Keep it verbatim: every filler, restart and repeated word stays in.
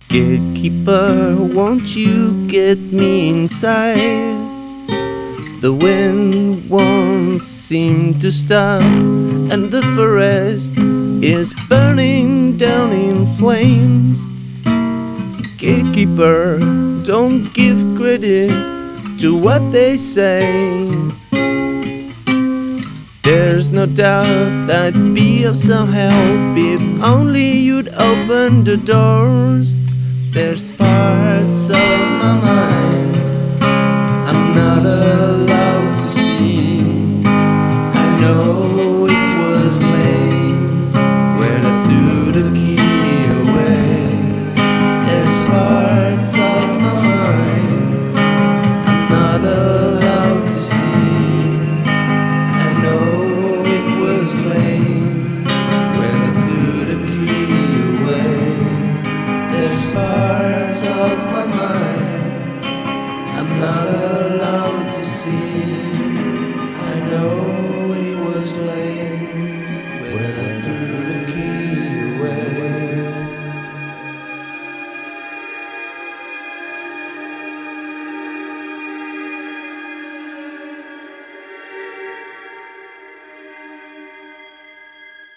Gatekeeper, won't you get me inside? The wind won't seem to stop, and the forest is burning down in flames. Gatekeeper, don't give credit to what they say. There's no doubt that'd be of some help if only you'd open the doors. There's parts of my mind I'm not allowed to see. I know it was lame when I threw the key away. There's parts of my mind I'm not allowed to see. I know it was lame when I threw the key away. There's parts of my mind I'm not allowed